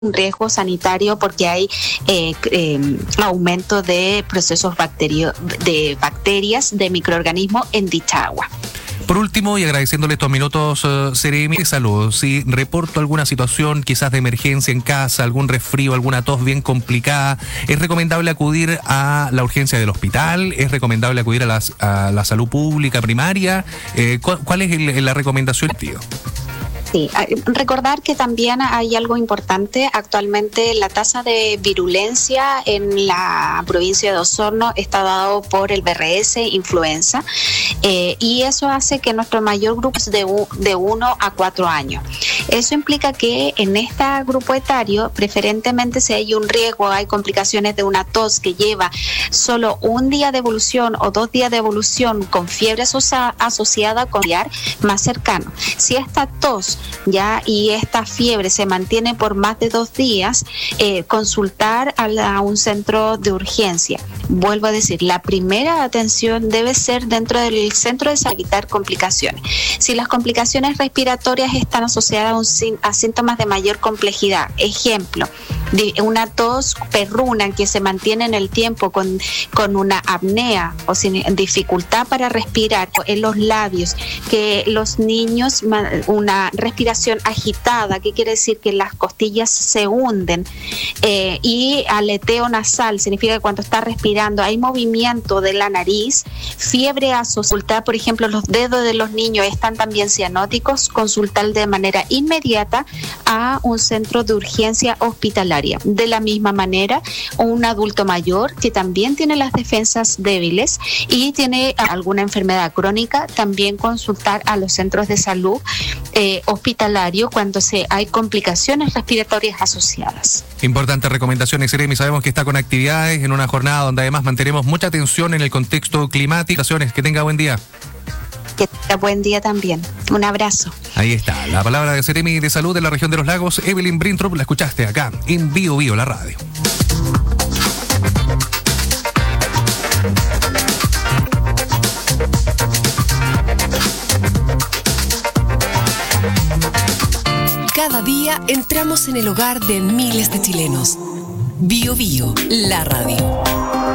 un riesgo sanitario porque hay aumento de procesos de bacterias, de microorganismos en dicha agua. Por último, y agradeciéndole estos minutos, Seremi de Salud, si reporto alguna situación quizás de emergencia en casa, algún resfrío, alguna tos bien complicada, ¿es recomendable acudir a la urgencia del hospital? ¿Es recomendable acudir a la salud pública primaria? ¿Cuál es la recomendación, tío? Sí, recordar que también hay algo importante. Actualmente la tasa de virulencia en la provincia de Osorno está dado por el BRS influenza y eso hace que nuestro mayor grupo es de 1 a 4 años. Eso implica que en este grupo etario, preferentemente si hay un riesgo, hay complicaciones de una tos que lleva solo un día de evolución o 2 días de evolución con fiebre asociada con más cercano. Si esta tos ya y esta fiebre se mantiene por más de 2 días, consultar a un centro de urgencia. Vuelvo a decir, la primera atención debe ser dentro del centro de salud, evitar complicaciones. Si las complicaciones respiratorias están asociadas a síntomas de mayor complejidad, ejemplo, de una tos perruna que se mantiene en el tiempo con una apnea o sin dificultad para respirar en los labios, que los niños, una respiración agitada, que quiere decir que las costillas se hunden, y aleteo nasal, significa que cuando está respirando hay movimiento de la nariz, fiebre asociada, por ejemplo, los dedos de los niños están también cianóticos, consultar de manera inmediata a un centro de urgencia hospitalaria. De la misma manera, un adulto mayor que también tiene las defensas débiles y tiene alguna enfermedad crónica, también consultar a los centros de salud hospitalarios cuando hay complicaciones respiratorias asociadas. Importantes recomendaciones, Seremi. Sabemos que está con actividades en una jornada donde además mantenemos mucha atención en el contexto climático. Que tenga buen día. Que tenga buen día también. Un abrazo. Ahí está, la palabra de Seremi de Salud de la región de los Lagos, Evelyn Brintrop, la escuchaste acá en Bio Bio, la radio. Cada día entramos en el hogar de miles de chilenos. Bio Bio, la radio.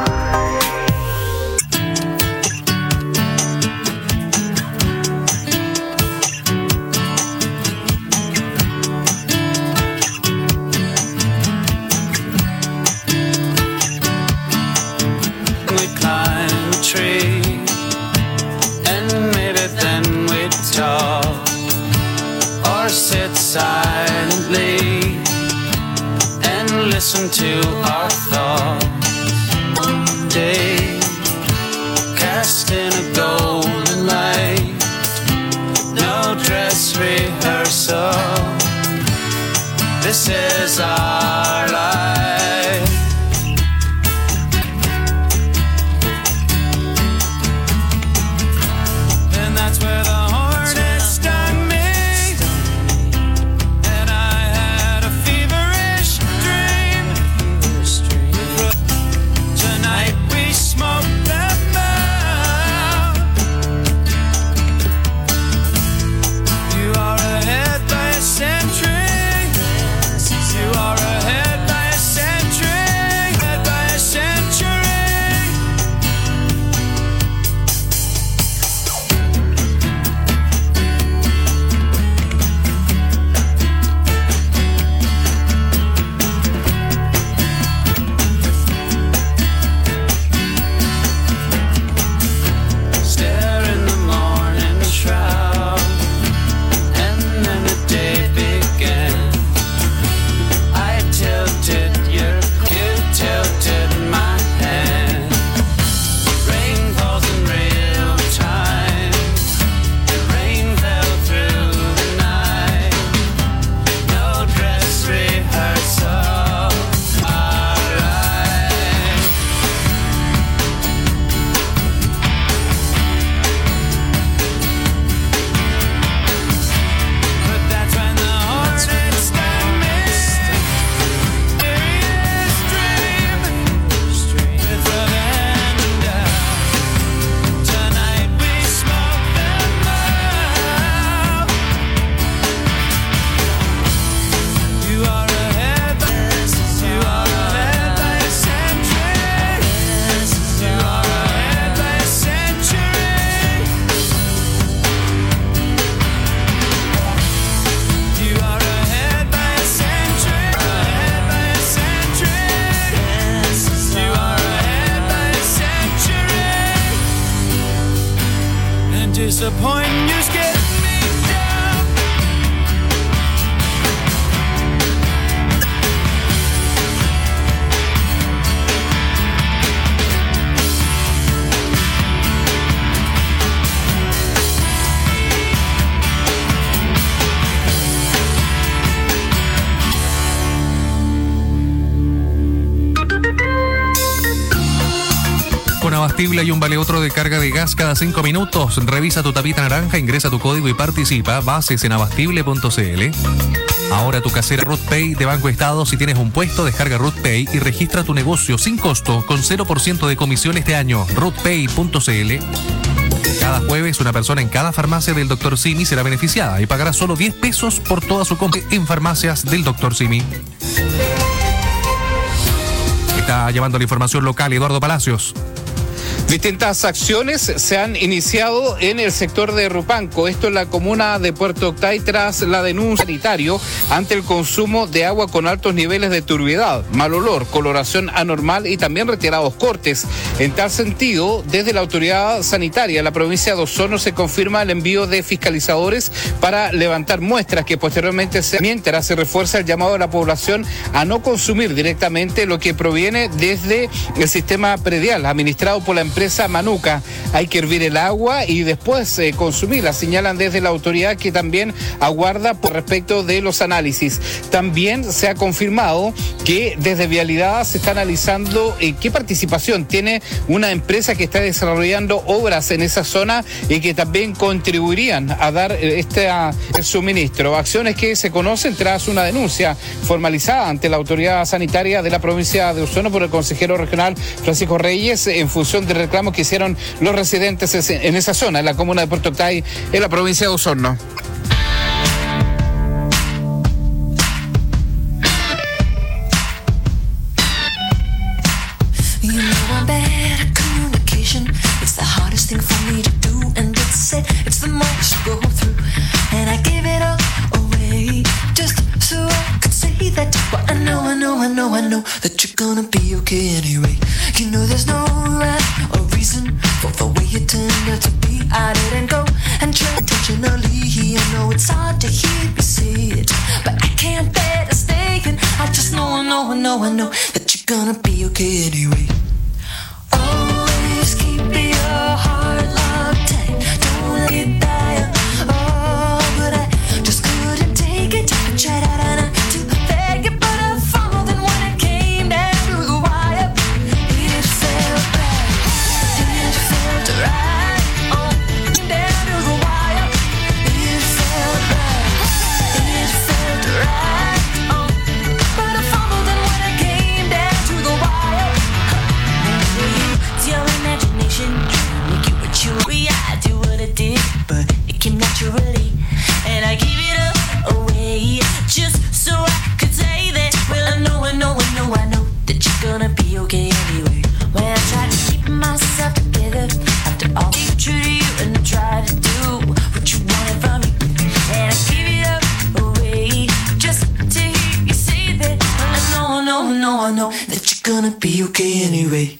Silently and listen to our thoughts. One day, cast in a golden light. No dress rehearsal. This is our life. And that's where the hornet stung me. Century, you are ahead by disappointing, you scared me down. Con Abastible hay un vale otro de carga de gas cada 5 minutos. Revisa tu tapita naranja, ingresa tu código y participa. Bases en abastible.cl. Ahora tu casera Ruth Pay de Banco Estado. Si tienes un puesto, descarga Ruth Pay y registra tu negocio sin costo con 0% de comisión este año. ruthpay.cl. Cada jueves, una persona en cada farmacia del Dr. Simi será beneficiada y pagará solo 10 pesos por toda su compra en farmacias del Dr. Simi. Está llevando la información local Eduardo Palacios. Distintas acciones se han iniciado en el sector de Rupanco, esto en la comuna de Puerto Octay, tras la denuncia sanitario ante el consumo de agua con altos niveles de turbiedad, mal olor, coloración anormal y también retirados cortes. En tal sentido, desde la autoridad sanitaria de la provincia de Osorno se confirma el envío de fiscalizadores para levantar muestras que posteriormente mientras se refuerza el llamado de la población a no consumir directamente lo que proviene desde el sistema predial administrado por la empresa Manuca. Hay que hervir el agua y después consumirla, señalan desde la autoridad, que también aguarda por respecto de los análisis. También se ha confirmado que desde Vialidad se está analizando qué participación tiene una empresa que está desarrollando obras en esa zona y que también contribuirían a dar este suministro. Acciones que se conocen tras una denuncia formalizada ante la autoridad sanitaria de la provincia de Osorno por el consejero regional Francisco Reyes en función de reclamos que hicieron los residentes en esa zona, en la comuna de Puerto Octay, en la provincia de Osorno. I know that you're gonna be okay anyway. You know there's no rhyme or reason for the way you turned out to be. I didn't go and try intentionally. I know it's hard to hear me say it, but I can't bear to stay in. I just know that you're gonna be okay anyway. Always keep your heart locked tight. Don't let it die. Oh, but I just couldn't take it. I tried out to beg you, but I followed, and when it came down to the wire, it felt bad. It felt right. Oh, down to the wire, it felt bad. It felt right. Oh, but I followed, and when it came down to the wire, it's your imagination, make it what you want. I do what I did, but it came naturally, and I gave it up away just so I could say that. Well, I know that you're gonna be okay anyway. When I try to keep myself together after all I true to you, and I try to do what you wanted from me, and I give it up away just to hear you say that. Well, I know that you're gonna be okay anyway.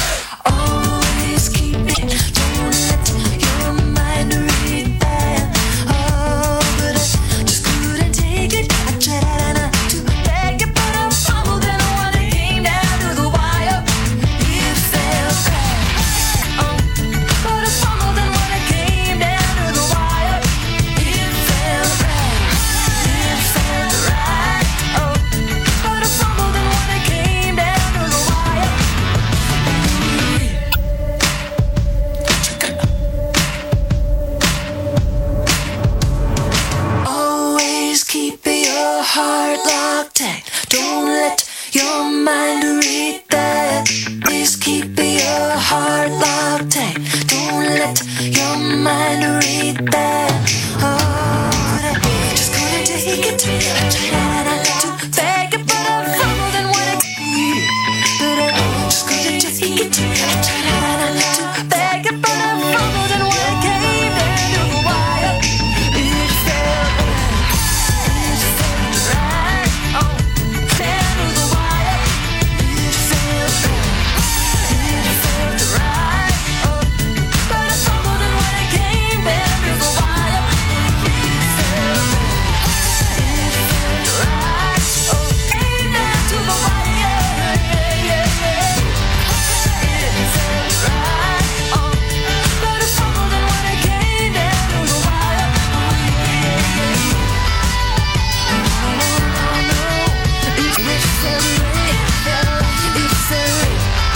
Always keep it, don't let your mind read that. Oh, but I just couldn't take it. I tried not to beg you, but I fumbled, and when it came down to the wire, it felt right. Oh, but I fumbled, and when it came down to the wire, it felt right. It felt right. Oh, but I fumbled, and when it came down to the wire. Always keep your heart locked tight. Don't let your mind